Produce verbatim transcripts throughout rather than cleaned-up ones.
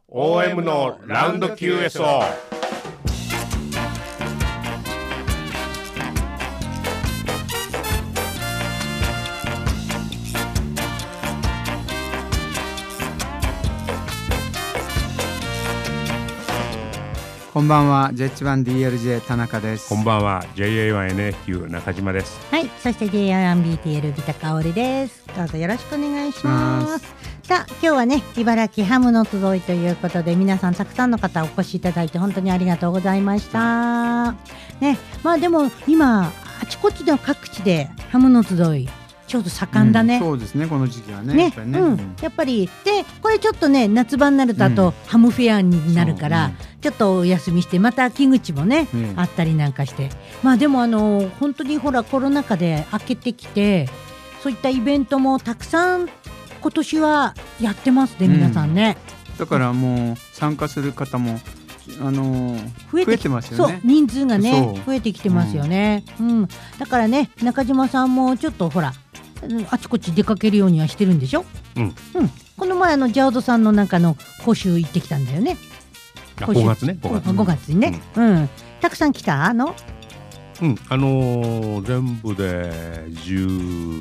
オーエム のラウンド キューエスオー。 こんばんは ジェイエイチワンディーエルジェー 田中です。 こんばんは ジェイエーワンエヌエーキュー 中島です。 はい、そして ジェイエーワンビーティーエル ギタカオリです。どうぞよろしくお願いします。さあ今日はね茨城ハムの集いということで皆さんたくさんの方お越しいただいて本当にありがとうございましたね。まあでも今あちこちの各地でハムの集いちょうど盛んだね、 うん、そうですねこの時期は ね, ね, やっぱりね、 うん、やっぱりでこれちょっとね夏場になるとあと、うん、ハムフェアになるから、うん、ちょっとお休みしてまた秋口もね、うん、あったりなんかしてまあでもあの本当にほらコロナ禍で明けてきてそういったイベントもたくさん今年はやってますね皆さんね、 うん、だからもう参加する方もあのー、増えて、増えてますよね。 そう人数がね増えてきてますよね、うんうん、だからね中島さんもちょっとほらあちこち出かけるようにはしてるんでしょ、うんうん、この前あのジャオドさんの中の講習行ってきたんだよね。 ごがつね ごがつ, ごがつにね、うんうん、たくさん来たの、 うんあのー、全部でじゅう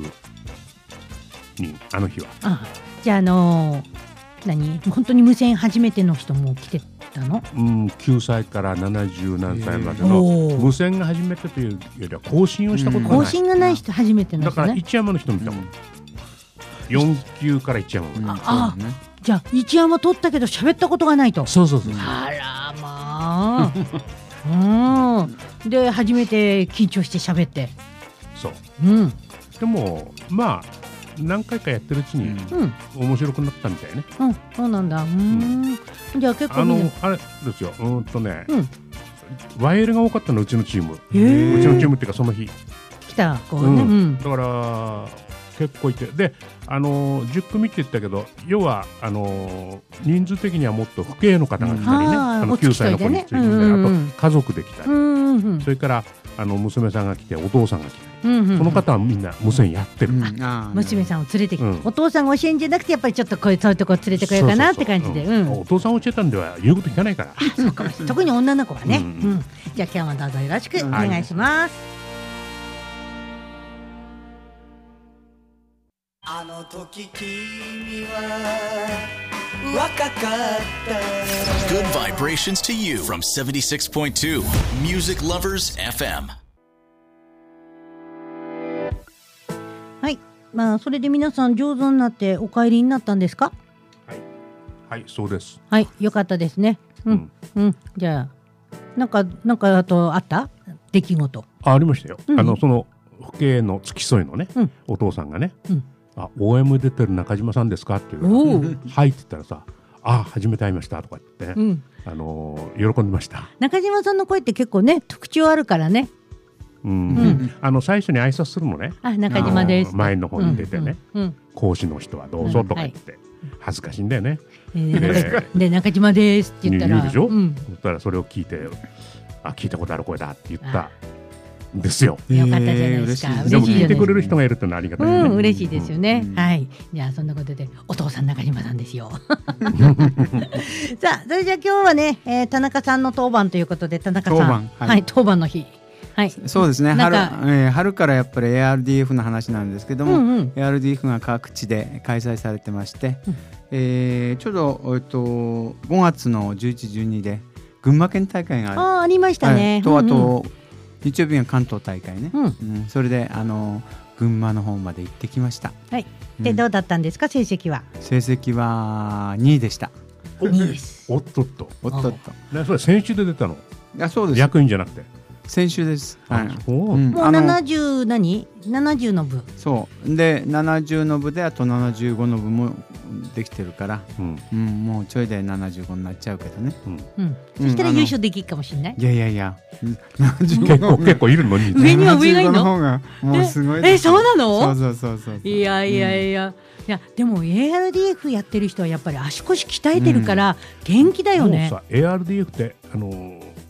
にんあの日はああじゃあ、あのー、何本当に無線初めての人も来てたの、 うん、きゅうさいからななじゅう何歳までの無線が初めてというよりは更新をしたことがない、 更新がない人初めての人、ね、 だから一山の人見たもん、うん、よん級から一山まで、うん、 ああ、ね、じゃあ一山取ったけど喋ったことがないと。 そうそうそう、 あらまあうんで初めて緊張して喋ってそう、 うん、 でもまあ何回かやってるうちに、うん、面白くなったみたいね、 うん、そうなんだ、うん、じゃあ結構あのあれですよ、うんとね、うん、ワイエルが多かったのうちのチーム、うちのチームっていうかその日来た子ね、うん、 だから結構いてであのじゅっ組って言ったけど要はあの人数的にはもっと父兄の方が来たりね、うん、あのきゅうさいの子について、ねうんうん、あと家族で来たり、うんうんうん、それからあの娘さんが来てお父さんが来たり、うんうんうん、その方はみんな無線やってる、うん、 あ娘さんを連れてきて、うん、お父さんが教えんじゃなくてやっぱりちょっとこういうそういうとこ連れてこようかなって感じで、うん、 お父さん教えたんでは言うこと聞かないからそうか特に女の子はね、うんうん、じゃあ今日もどうぞよろしくお願いします、 はい、あの時君は若かった Good vibrations to you from セブンティシックスポイントツー Music Lovers エフエム。 はい、まあそれで皆さん上手になってお帰りになったんですか？ はい、はい、そうです。 はい、よかったですね。うん、うん、うん、じゃあなんかなんかあとあった出来事？ あ、ありましたよ。うん、あのその父兄の付き添いのね、うん、お父さんがね。うんあ オーエム 出てる中島さんですかっていうはいって言ったらさあ初めて会いましたとか言って、うん、あのー、喜んでました。 中島さんの声って結構ね特徴あるからね、 うんうん、あの最初に挨拶するのねあ中島です前の方に出てね、うんうん、講師の人はどうぞとか言って、うんはい、恥ずかしいんだよね、えー、 で, で中島ですって言ったら言うでしょ、うん、そしたらそれを聞いてあ聞いたことある声だって言ったですよ。 よかったじゃないですか。 えー、でも聞いてくれる人がいるってのはありがたいね。 うん、嬉しいですよね。うん、はい。じゃあそんなことでお父さん中島さんですよ。さあそれじゃあ今日はね、えー、田中さんの当番ということで田中さん当番、 はい、はい、当番の日。はい、 そうですね 春,、えー、春からやっぱり エーアールディーエフ の話なんですけども、うんうん、エーアールディーエフ が各地で開催されてまして、うんえー、ちょうど、えっと、ごがつのじゅういち、じゅうにで群馬県大会が あ, あ, ありましたね。 と、うんうん、あと日曜日が関東大会ね、うんうん、それであの群馬の方まで行ってきました。 はい。で、うん、どうだったんですか成績は？ 成績はにいでした。 にいです。 おっとっとおっとっと。 ね、それ先週で出たの？ あそうです。 役員じゃなくて。 先週です。はい。 うん、もうななじゅう何？ななじゅうの部。 そうでななじゅうの部であとななじゅうごの部もできてるから、うんうん、もうちょいでななじゅうごになっちゃうけどね、 うんうん、そしたら優勝できるかもしれない。 いやいやいや結構結構いるのに上には上がいるの？ の方がもうすごいええそうなの？ そうそうそうそういやいやいや、うん、いやでも エーアールディーエフ やってる人はやっぱり足腰鍛えてるから元気だよね。 もうさ エーアールディーエフ ってあのー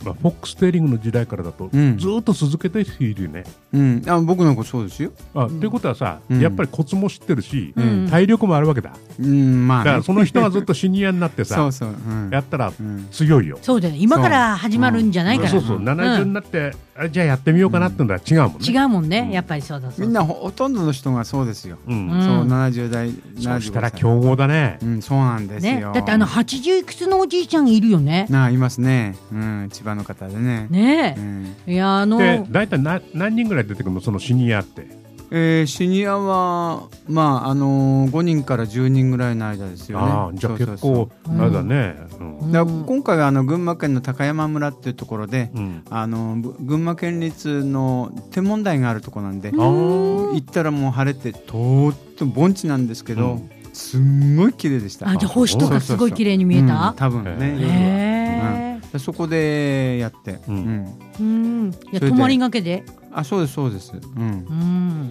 まあ、フォックステーリングの時代からだと、うん、ずっと続けているね、 うん、あ僕なんかそうですよ。 あ、うん、ということはさ、うん、やっぱりコツも知ってるし、うん、体力もあるわけだ、 うんまあね、 だからその人がずっとシニアになってさそうそう、うん、 やったら強いよ、 そうだよ、今から始まるんじゃないから、 そうそう、ななじゅうになって、うん、じゃあやってみようかなってのは違うもんね、 違うもんね、やっぱりそうだそうだ、 みんな ほ, ほとんどの人がそうですよ、うん、そうななじゅう代そしたら強豪だね、 うん、そうなんですよ、 ね、だってあのはちじゅういくつのおじいちゃんいるよね。 あいますね、うん、千葉の方でね。 ねえ、うん、いやあので大体な何人ぐらい出てくるのそのシニアって。 えー、シニアは、まああのー、ごにんからじゅうにんぐらいの間ですよね。 あじゃあ結構あれだね、 うんうん、だ今回はあの群馬県の高山村っていうところで、うん、あの群馬県立の天文台があるところなんで、行ったらもう晴れてとっても盆地なんですけど、うん、すんごい綺麗でした。 あじゃあ星とかすごい綺麗に見えた、 うん、多分ね、夜は、うん、そこでやって、うんうん、いや泊まりがけで、 あそうですそうです、うんうん、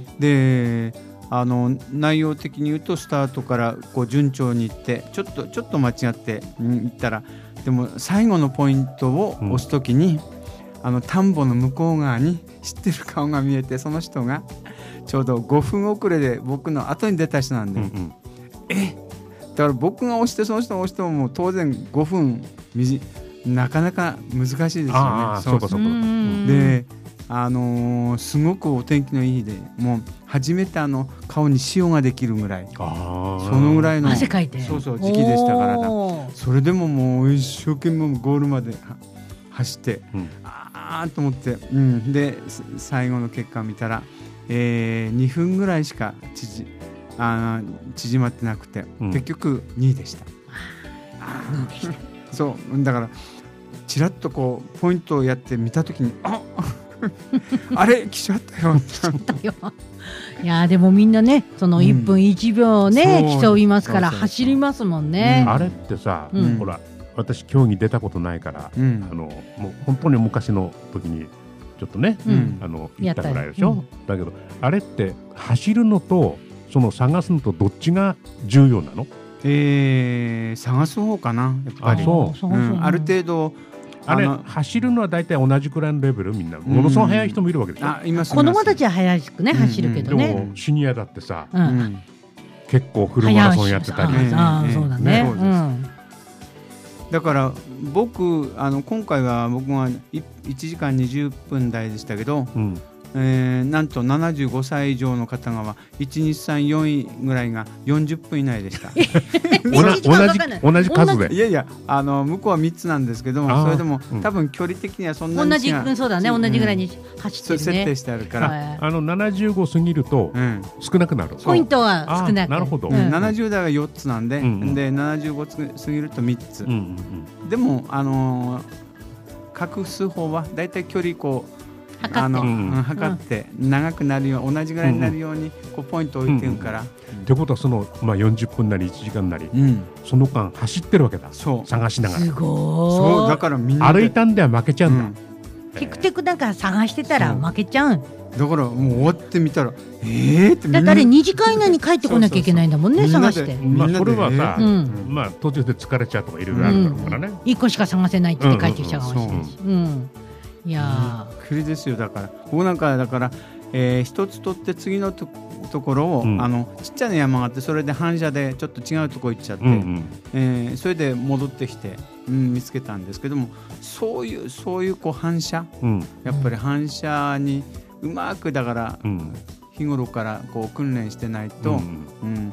であの内容的に言うとスタートからこう順調にいってちょっとちょっと間違っていったら、でも最後のポイントを押すときに、うん、あの田んぼの向こう側に知ってる顔が見えて、その人がちょうどごふん遅れで僕の後に出た人なんで、うんうん、えだから僕が押してその人が押してももう当然ごふんなかなか難しいですよね。 あそうかそうか。 であのー、すごくお天気のいい日で、もう初めてあの顔に塩ができるぐらい、あそのぐらいの汗かいてそうそう時期でしたからだ。それでももう一生懸命ゴールまで走って、うん、あーと思って、うん、で最後の結果を見たら、えー、にふんぐらいしか縮あ縮まってなくて、うん、結局にいでした。 にいでしたそうだからちらっとこうポイントをやって見たときにああれ来ちゃったよいやでもみんなねそのいっぷんいちびょうね、うん、競いますから走りますもんね、 うん、あれってさ、うん、ほら私競技出たことないから、うん、あのもう本当に昔の時にちょっとね、うん、あの行ったぐらいでしょ、うん、だけどあれって走るのとその探すのとどっちが重要なの？ えー、探す方かなやっぱり。あ、そう、うん、ある程度あれ走るのは大体同じくらいのレベル、みんなものすごい速い人もいるわけでしょ、うん、あいます。 子供たちは速くね走るけどね、 うんうん、でもシニアだってさ、うん、結構フルマラソンやってたり、 ああそうだね、うん、 だから僕あの今回は僕はいちじかんにじゅっぷん台でしたけど、うんえー、なんとななじゅうごさい以上の方がいち、に、さん、よんいぐらいがよんじゅっぷん以内でした同じ同じ数で。 いやいやあの向こうはみっつなんですけども、それでも、うん、多分距離的にはそんなに同じそうだね、同じぐらいに走ってるね、 設定してあるから、はい、 あのななじゅうご過ぎると少なくなる、うん、 ポイントは少なくなるほど、 うん、ななじゅう代はよっつなんで、うん、でななじゅうご過ぎるとみっつ、うんうんうん、でもあのー、隠す方はだいたい距離こう測って、あの、 うん、測って長くなるよう同じぐらいになるようにこうポイントを置いてるから、 うんうん、ってことはその、まあ、よんじゅっぷんなりいちじかんなり、うん、その間走ってるわけだ。そう探しながら。 すごい。 そうだからみんな歩いたんでは負けちゃうんだ、うん、 テクテクなんか探してたら負けちゃう。 だからもう終わってみたらえーってみんなだってあれにじかん以内に帰ってこなきゃいけないんだもんね。そうそうそう探して、 まあ、それはさ、うん、まあ、途中で疲れちゃうとかいろいろあるからね、 うん、いっこしか探せないって言って帰ってきちゃうかもしれないし、うん、いやーびっくりですよ。だから僕なんかだから、えー、一つ取って次のとところを、うん、あのちっちゃな山があってそれで反射でちょっと違うところ行っちゃって、うんうんえー、それで戻ってきて、うん、見つけたんですけども、そういうそういうこう反射、うん、やっぱり反射にうまくだから、うん、日頃からこう訓練してないと、うんうん、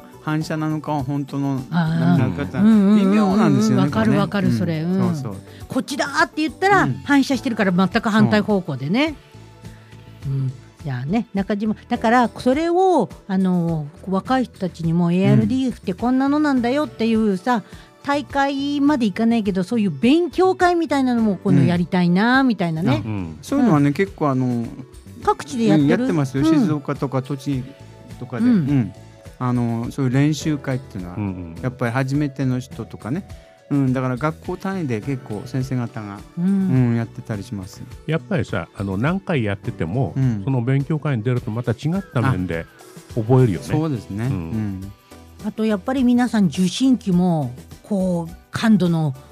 反射なのか本当のなんか微妙なんですよね。 わかるわかるそれ、うん、そうそうこっちだって言ったら、うん、反射してるから全く反対方向でね。うん、じゃあね中島だからそれをあの若い人たちにも エーアールディーエフ ってこんなのなんだよっていうさ、うん、大会までいかないけどそういう勉強会みたいなのも今度やりたいなみたいなね、うんうん、 そういうのはね、うん、結構あの各地でやってる、 やってますよ、うん、静岡とか栃木とかで、うんうん、あのそういう練習会っていうのは、うんうん、やっぱり初めての人とかね、うん、だから学校単位で結構先生方が、うんうん、やってたりします。 やっぱりさあの何回やってても、うん、その勉強会に出るとまた違った面で覚えるよね。 そうですね、うんうん、あとやっぱり皆さん受信機もこう感度の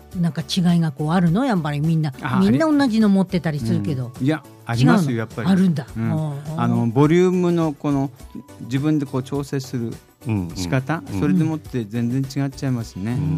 なんか違いがこうあるのやっぱりみんなみんな同じの持ってたりするけど、 うん、いやありますよやっぱりあるんだ、 うん、あのボリュームのこの自分でこう調整する仕方、うんうん、それでもって全然違っちゃいますね、うんうん、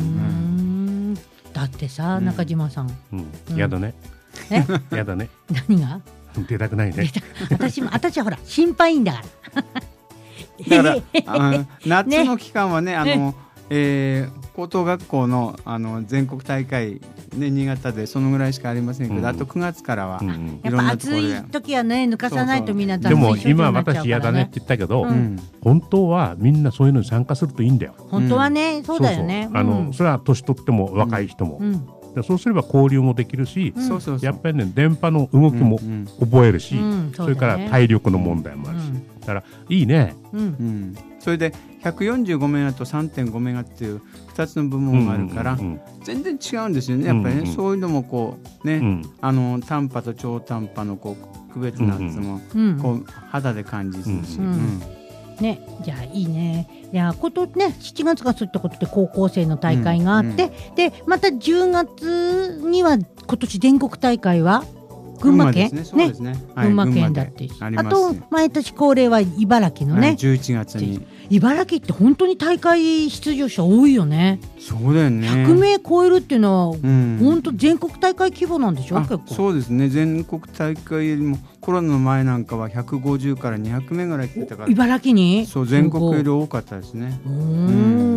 だってさ、うん、中島さん、 うんうん、やだねえやだね何が出たくないね私も私はほら心配いんだからだからあの夏の期間はね、あの、えー、高等学校 の, あの全国大会、ね、新潟でそのぐらいしかありませんけど、うん、あとくがつからは、うん、 やっぱ暑い時はね抜かさないとみんなでも今私嫌だねって言ったけど、うん、本当はみんなそういうのに参加するといいんだよ。 本当はね、うん、そうだよね。 そうそう、あの、それは年取っても若い人も、うんうん、そうすれば交流もできるし、うん、やっぱりね電波の動きも覚えるし、うんうん、そ, それから体力の問題もあるし、うん、だからいいね、 うんうん、それでひゃくよんじゅうごメガと さんてんごメガっていうふたつの部門があるから、うんうんうん、全然違うんですよねやっぱりね、うんうん、そういうのもこうね、うん、あの短波と超短波のこう区別なんつも、うんうん、こう肌で感じするし、うんうんね、じゃあいいね。いやことねしちがつがそういったことで高校生の大会があって、うんうん、でまたじゅうがつには今年全国大会は群馬県ね、そうですね、はい、群馬県だって、あ, あと毎年恒例は茨城のね、はい、 じゅういちがつに茨城って本当に大会出場者多いよね。 そうだよね。 ひゃくめい超えるっていうのは、うん、本当全国大会規模なんでしょ。結構そうですね。全国大会よりもコロナの前なんかはひゃくごじゅうからにひゃくめいぐらい来てたから、 茨城にそう全国より多かったですね。 うん、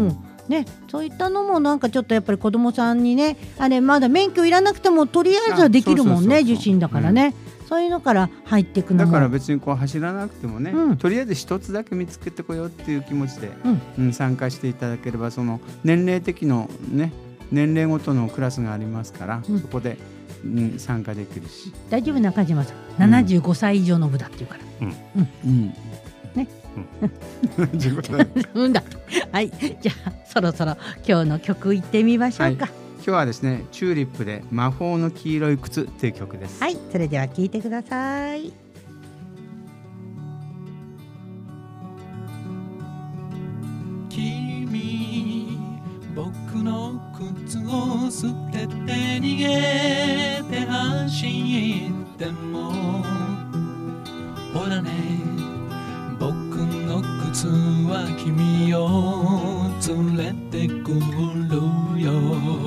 ね、そういったのもなんかちょっとやっぱり子どもさんにねあれまだ免許いらなくてもとりあえずはできるもんね、受診だからね、うん、そういうのから入っていくのもだから別にこう走らなくてもね、うん、とりあえず一つだけ見つけてこようっていう気持ちで、うんうん、参加していただければその年齢的のね年齢ごとのクラスがありますから、うん、そこで、うん、参加できるし大丈夫。中島さん、うん、ななじゅうごさい以上の部だっていうから、うんうんうんねうんだはい、じゃあそろそろ今日の曲いってみましょうか。 はい、今日はですねチューリップで魔法の黄色い靴っていう曲です。 はい、それでは聴いてください。 君僕の靴を捨てて逃げて走ってもほらね僕の靴は君を連れてくるよ。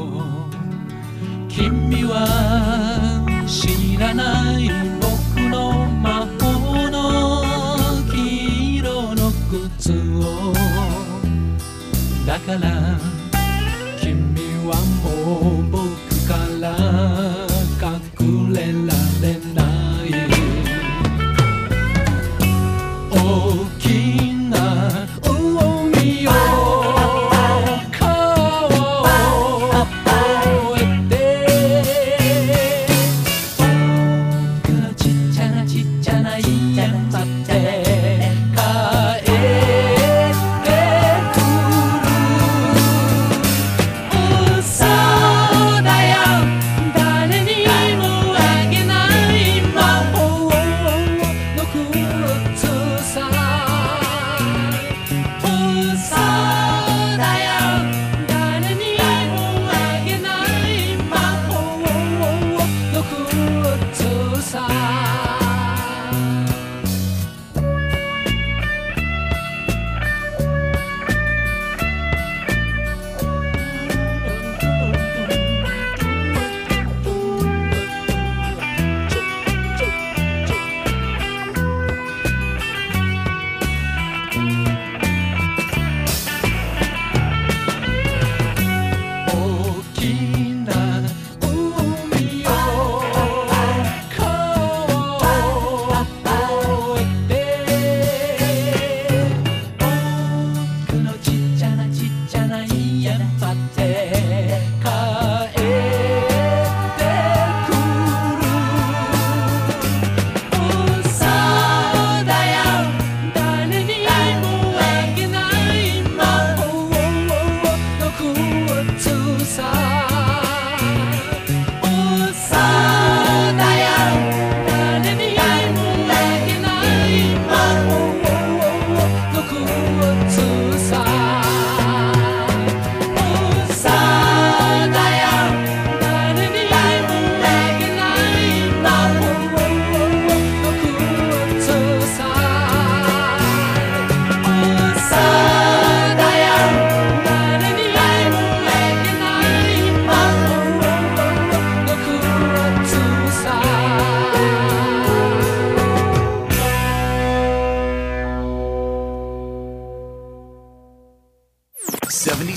君は知らない僕の魔法の黄色の靴をだから君はもう僕から隠れられない大きな海よ川を越えて僕のちっちゃなちっちゃな家まで帰ってくる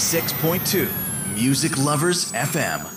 セブンティーシックスポイントツー Music Lovers エフエム。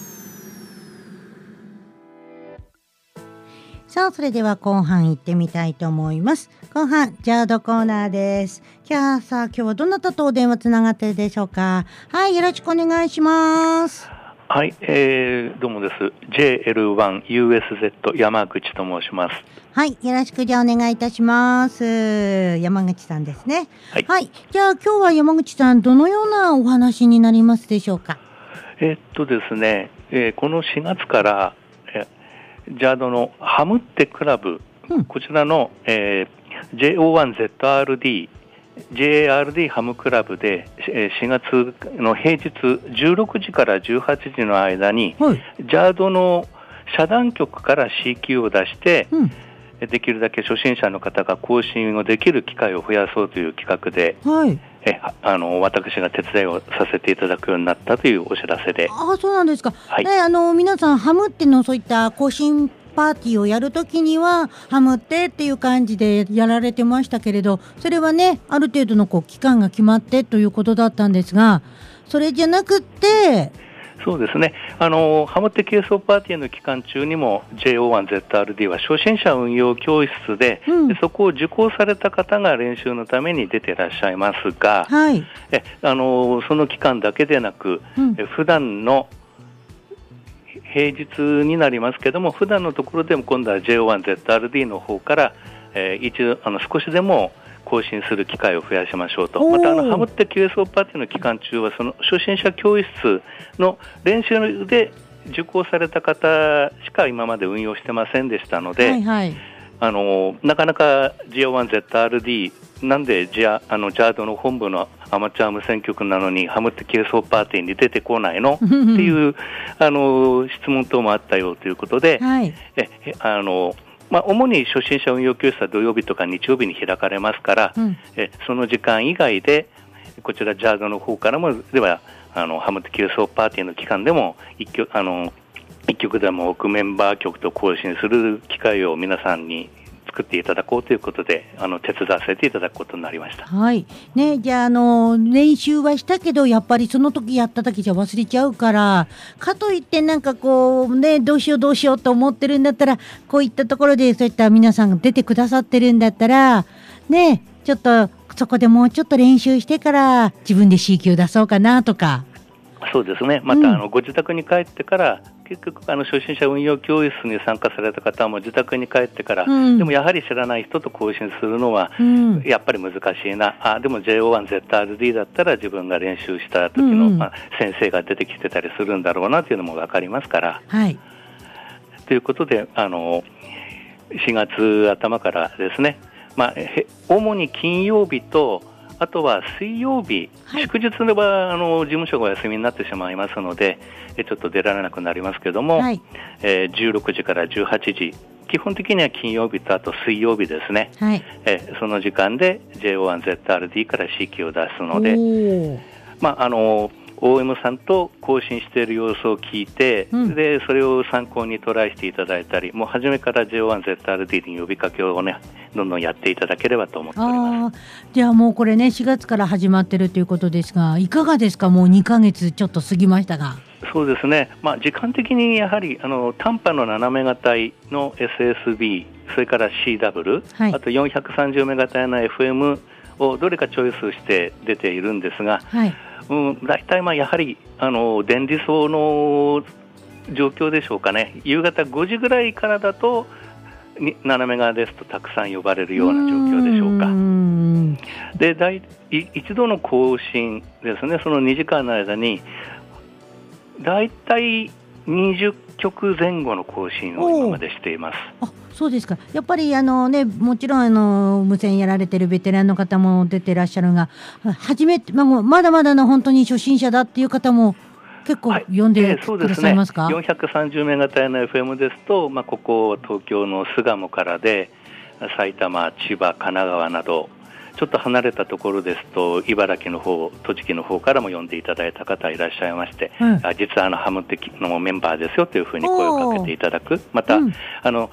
さあ、それでは後半行ってみたいと思います。後半ジャードコーナーです。今日さあ今日はどなたとお電話つながってるでしょうか。はい、よろしくお願いします。 はい、えー、どうもです。 ジェイエルワンユーエスゼット 山口と申します。 はい、よろしくじゃあお願いいたします。山口さんですね。 はい、 はい、じゃあ今日は山口さんどのようなお話になりますでしょうか。 えー、っとですね、えー、このしがつからえー、ジャードのハムってクラブ、うん、こちらの、えー、ジェイオーワンゼットアールディージェイエーアールディー ハムクラブでしがつの平日じゅうろくじからじゅうはちじの間に、はい、ジャードの遮断局から シーキュー を出して、うん、できるだけ初心者の方が更新をできる機会を増やそうという企画で、はい、えあの私が手伝いをさせていただくようになったというお知らせで。 あ、そうなんですか、はい、ね、あの皆さんハムってのそういった更新パーティーをやるときにはハムってっていう感じでやられてましたけれど、それはねある程度のこう期間が決まってということだったんですが、それじゃなくってそうですね、あのハムって軽装パーティーの期間中にも ジェイオーワンゼットアールディー は初心者運用教室 で,、うん、でそこを受講された方が練習のために出ていらっしゃいますが、はい、えあのその期間だけでなく、うん、え普段の平日になりますけども、普段のところでも今度は ジェイオーワンゼットアールディー の方から、えー、一度あの少しでも更新する機会を増やしましょうと。またあのハムってキューエスオーパーティーの期間中はその初心者教室の練習で受講された方しか今まで運用してませんでしたので、はいはい、あのなかなか ジェイオーワンゼットアールディー なんでジャあのジャードの本部のアマチュア無線局なのにハムってキューエスオーパーティーに出てこないのっていうあの質問等もあったようということで、はい、えあのまあ、主に初心者運用教室は土曜日とか日曜日に開かれますから、うん、えその時間以外でこちらジャードの方からもではあのハムってキューエスオーパーティーの期間でも一曲あの一曲でも多くメンバー曲と更新する機会を皆さんに作っていただこうということであの手伝わせていただくことになりました。 はいね、じゃあ、あの練習はしたけどやっぱりその時やった時じゃ忘れちゃうからかといってなんかこうねどうしようどうしようと思ってるんだったらこういったところでそういった皆さんが出てくださってるんだったらねちょっとそこでもうちょっと練習してから自分で シーキュー 出そうかなとか。 そうですね、また、うん、あのご自宅に帰ってから結局あの初心者運用教室に参加された方も自宅に帰ってから、うん、でもやはり知らない人と更新するのは、うん、やっぱり難しいなあでも ジェイオーワンゼットアールディー だったら自分が練習した時の、うんまあ、先生が出てきてたりするんだろうなというのも分かりますから、はい、ということであのしがつ頭からですね、まあ、主に金曜日とあとは水曜日、はい、祝日ではあの事務所がお休みになってしまいますのでちょっと出られなくなりますけども、はいえー、じゅうろくじからじゅうはちじ基本的には金曜日とあと水曜日ですね、はいえー、その時間で ジェイオーワンゼットアールディー から シーキュー を出すので、まああのオーエム さんと更新している様子を聞いて、うん、でそれを参考にトライしていただいたりもう初めから ジェイオーワンゼットアールディー に呼びかけをねどんどんやっていただければと思っております。 あじゃあもうこれねしがつから始まってるということですがいかがですか。もうにかげつちょっと過ぎましたが。 そうですね、まあ、時間的にやはりあの短波のななメガ帯の エスエスビー それから シーダブリュー、はい、あとよんひゃくさんじゅうメガ帯の エフエム をどれかチョイスして出ているんですが、はいうん、だいたいまあやはりあの電離層の状況でしょうかね。夕方ごじぐらいからだとななメガですとたくさん呼ばれるような状況でしょうか。うんでだい一度の更新ですねそのにじかんの間にだいたいにじゅっきょくぜん後の更新を今までしています。 あそうですか。やっぱりあの、ね、もちろんあの無線やられてるベテランの方も出てらっしゃるが初めて、まあ、まだまだの本当に初心者だっていう方も結構呼んでくださいますか。はいえー、そうですね、よんひゃくさんじゅうメガ帯の エフエム ですと、まあ、ここ東京の巣鴨からで埼玉、千葉、神奈川などちょっと離れたところですと茨城の方栃木の方からも呼んでいただいた方いらっしゃいまして、うん、実はあのハムテキのメンバーですよというふうに声をかけていただくまた、うん、あの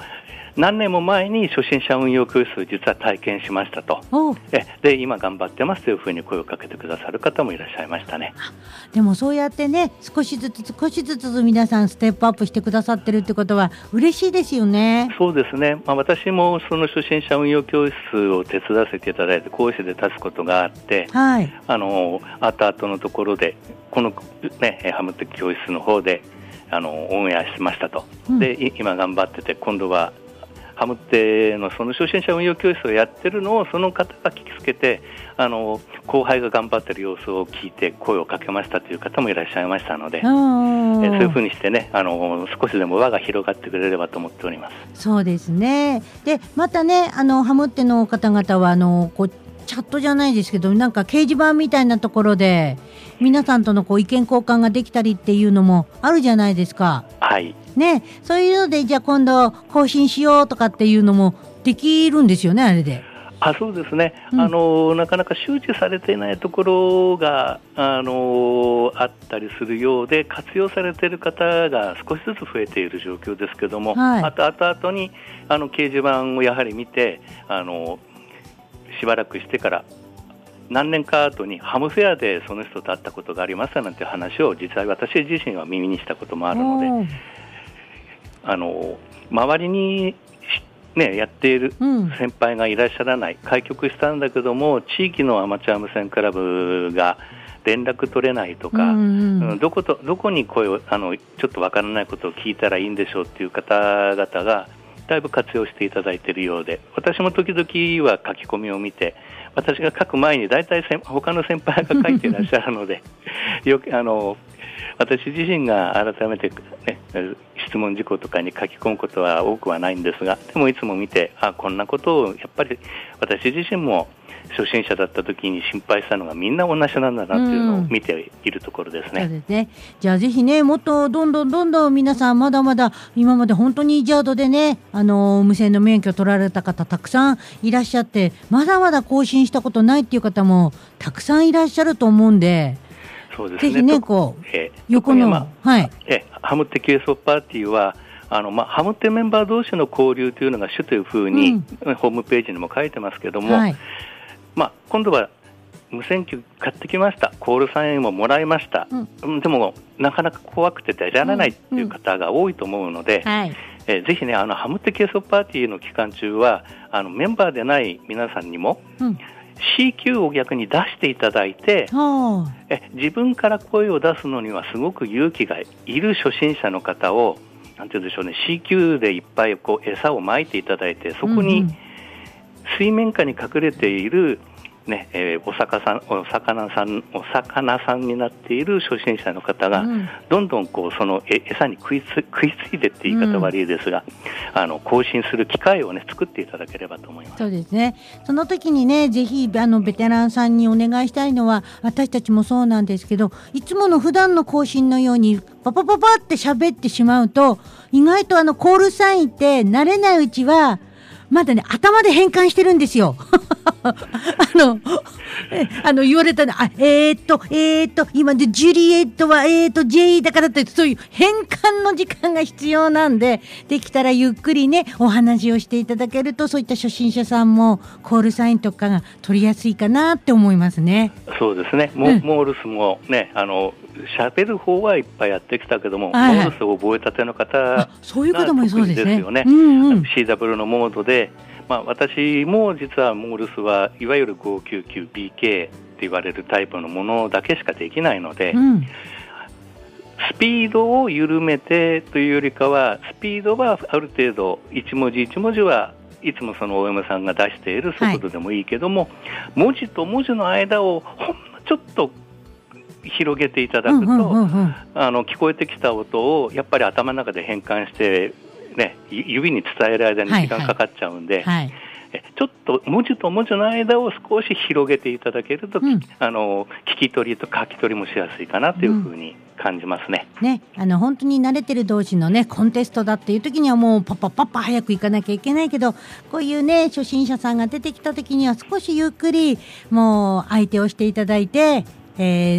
何年も前に初心者運用教室を実は体験しましたと。えで今頑張ってますというふうに声をかけてくださる方もいらっしゃいましたね。 でもそうやってね少しずつ少しずつ皆さんステップアップしてくださってるってことは嬉しいですよね。 そうですね、まあ、私もその初心者運用教室を手伝わせていただいて講師で立つことがあって、はい、あの後々のところでこの、ね、ハムテック教室の方であのオンエアしましたと、うん、で今頑張ってて今度はハムテのその初心者運用教室をやってるのをその方が聞きつけてあの後輩が頑張ってる様子を聞いて声をかけましたという方もいらっしゃいましたので、えそういうふうにしてねあの少しでも輪が広がってくれればと思っております。 そうですね。でまたねあのハムテの方々はあのこうチャットじゃないですけどなんか掲示板みたいなところで皆さんとのこう意見交換ができたりっていうのもあるじゃないですか。 はいね、そういうのでじゃあ今度更新しようとかっていうのもできるんですよねあれで。 あそうですね、うん、あのなかなか周知されていないところがあのあったりするようで活用されている方が少しずつ増えている状況ですけども、はい、あと後々にあの掲示板をやはり見てあのしばらくしてから何年か後にハムフェアでその人と会ったことがありますなんて話を実際私自身は耳にしたこともあるのであの周りに、ね、やっている先輩がいらっしゃらない、うん、開局したんだけども地域のアマチュア無線クラブが連絡取れないとか、うんうん、どことどこに声をあのちょっとわからないことを聞いたらいいんでしょうっていう方々がだいぶ活用していただいているようで私も時々は書き込みを見て私が書く前に大体他の先輩が書いていらっしゃるのでよくあの私自身が改めて、ね、質問事項とかに書き込むことは多くはないんですがでもいつも見てあこんなことをやっぱり私自身も初心者だった時に心配したのがみんな同じなんだなっていうのを見ているところですね。 そうですね。じゃあぜひねもっとどんどんどんどん皆さんまだまだ今まで本当にジャードでねあの無線の免許取られた方たくさんいらっしゃってまだまだ更新したことないっていう方もたくさんいらっしゃると思うんでそうですね、 ぜひねこう、えー、横の、まあはいえー、ハムテケーソパーティーはあのまあ、ハムテメンバー同士の交流というのが主というふうに、うん、ホームページにも書いてますけども、はいまあ、今度は無線機買ってきましたコールサインももらいました、うん、でもなかなか怖くて出られないという方が多いと思うので、うんうんはいえー、ぜひねあのハムテケーソパーティーの期間中はあのメンバーでない皆さんにも、うん、シーキュー を逆に出していただいて、え自分から声を出すのにはすごく勇気がいる初心者の方をなんて言うんでしょうね シーキュー でいっぱいこう餌をまいていただいてそこに水面下に隠れている、ねえー、お魚さんお魚さんお魚さんになっている初心者の方が、うん、どんどんこうその餌に食いつ、食いついでって言い方悪いですが、うん、あの更新する機会をね作っていただければと思います。 そうですね。その時にねぜひあのベテランさんにお願いしたいのは私たちもそうなんですけどいつもの普段の更新のようにパパパパって喋ってしまうと意外とあのコールサインって慣れないうちはまだね頭で変換してるんですよあのあの言われたのあえー、っとえー、っと今でジュリエットはえー、っと ジェイ だからってそういう変換の時間が必要なんでできたらゆっくりねお話をしていただけるとそういった初心者さんもコールサインとかが取りやすいかなって思いますね。 そうですね。モ、うん、モールスもねあの喋る方はいっぱいやってきたけども、はいはい、モールスを覚えたての方がそういう方もそうですね。 よね、うんうん、シーダブリュー のモードで、まあ、私も実はモールスはいわゆる ごひゃくきゅうじゅうきゅうビーケー って言われるタイプのものだけしかできないので、うん、スピードを緩めてというよりかはスピードはある程度一文字一文字はいつもその オーエム さんが出している速度でもいいけども、はい、文字と文字の間をほんのちょっと広げていただくと、うんうんうんうん、あの聞こえてきた音をやっぱり頭の中で変換して、ね、指に伝える間に時間かかっちゃうんで、はいはい、えちょっと文字と文字の間を少し広げていただけると、うん、あの聞き取りと書き取りもしやすいかなというふうに感じますね。 うん、ねあの本当に慣れてる同士の、ね、コンテストだっていう時にはもうパッパパッパ早く行かなきゃいけないけどこういう、ね、初心者さんが出てきた時には少しゆっくりもう相手をしていただいて、えー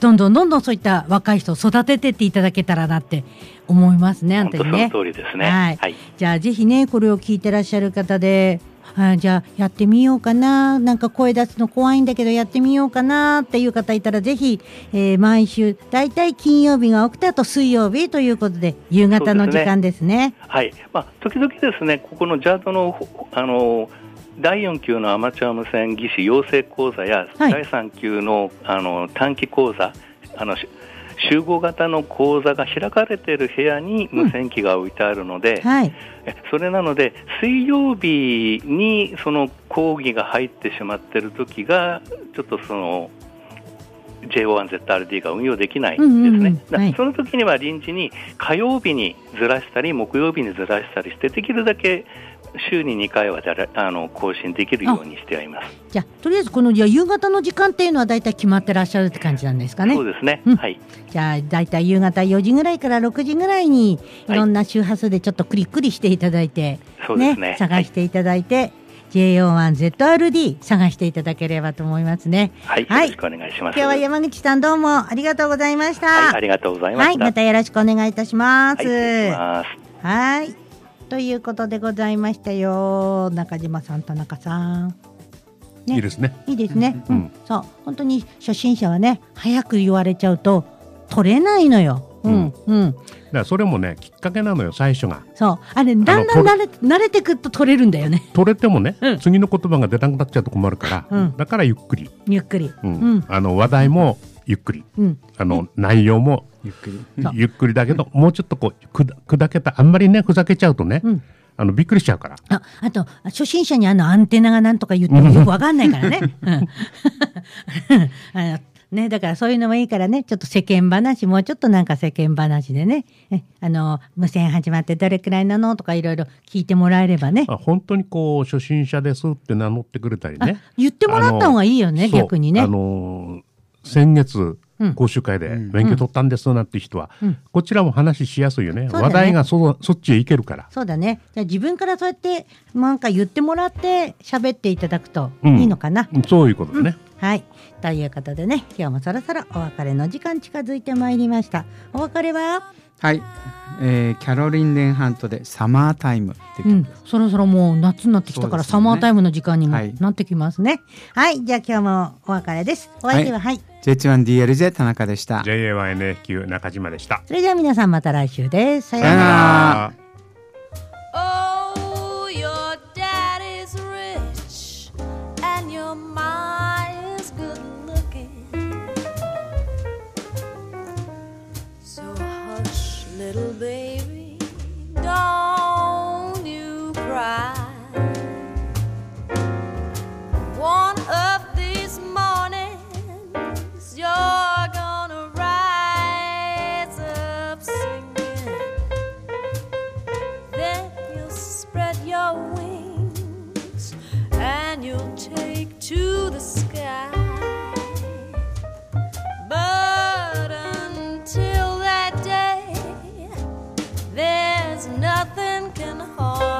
どんどんどんどんそういった若い人を育ててっていただけたらなって思いますね。あんたにね。 本当その通りですね。 はい。 はい、 じゃあぜひねこれを聞いてらっしゃる方で、あじゃあやってみようかな、なんか声出すの怖いんだけどやってみようかなっていう方いたらぜひ、えー、毎週だいたい金曜日が多くてあと水曜日ということで夕方の時間ですね。 はい、まあ、時々ですねここのジャートのあのだいよん級のアマチュア無線技師養成講座や、はい、だいさん級の、あの短期講座あの集合型の講座が開かれている部屋に無線機が置いてあるので、うんはい、それなので水曜日にその講義が入ってしまっている時がちょっとその ジェイオーワンゼットアールディー が運用できないんですね、うんうんうんはい、その時には臨時に火曜日にずらしたり木曜日にずらしたりしてできるだけ週ににかいはあの更新できるようにしてあります。 じゃあとりあえずこのじゃあ夕方の時間っていうのはだいたい決まってらっしゃるって感じなんですかね。 そうですね、 うん、 はい。 じゃあだいたい夕方よじぐらいからろくじぐらいにいろんな周波数でちょっとクリクリしていただいて、 そうですね、 探していただいて、はい、ジェイオーワンゼットアールディー 探していただければと思いますね。 はい、はい、よろしくお願いします。 今日は山口さんどうもありがとうございました。 はい、ありがとうございました。 はい、またよろしくお願いいたします。 はい、失礼します。 はい、ということでございましたよ。中島さん、田中さん、 ね、いいですね。 いいですね。うんうん、そう本当に初心者はね早く言われちゃうと取れないのよ。うんうん。だからそれもねきっかけなのよ最初が。 そうあれだんだん慣れ慣れてくると取れるんだよね。 取れてもね、うん、次の言葉が出なくなっちゃうと困るから、うん、だからゆっくり。 ゆっくり。 うんうん、あの話題もゆっくり。うん、あの、うん、内容もゆっくり。ゆっくりだけどもうちょっとこうくだ砕けたあんまりねふざけちゃうとね。うんあのびっくりしちゃうから。 あ、あと初心者にあのアンテナがなんとか言ってもよくわかんないからね。うん、あのねだからそういうのもいいからねちょっと世間話もうちょっとなんか世間話でねあの無線始まってどれくらいなのとかいろいろ聞いてもらえればね。 あ本当にこう初心者ですって名乗ってくれたりね。 言ってもらった方がいいよね逆にね。 あの先月講習会で免許取ったんですなんて人は、うんうん、こちらも話しやすいよね。話題が そ, そっちへ行けるから。そうだね。 じゃあ自分からそうやってなんか言ってもらって喋っていただくといいのかな、 うん、そういうことね、 うん、はいということでね今日もそろそろお別れの時間近づいてまいりました。お別れははい、えー、キャロリン・レンハントでサマータイムって曲、うん、 そろそろもう夏になってきたから、ね、サマータイムの時間にもなってきますね。はい、はい、じゃあ今日もお別れです。お相手ははい、はい、 ジェイツワンディーエルジェー 田中でした。 ジェイエーワンエヌエーキュー 中島でした。 それでは皆さんまた来週です。 さよなら。 Oh, your daddy's rich and your ma is good looking, so hush little baby, don't you cry. One of these mornings you're gonna rise up singing, then you'll spread your wings and you'll take to the sky. But until that day, there's nothing can harm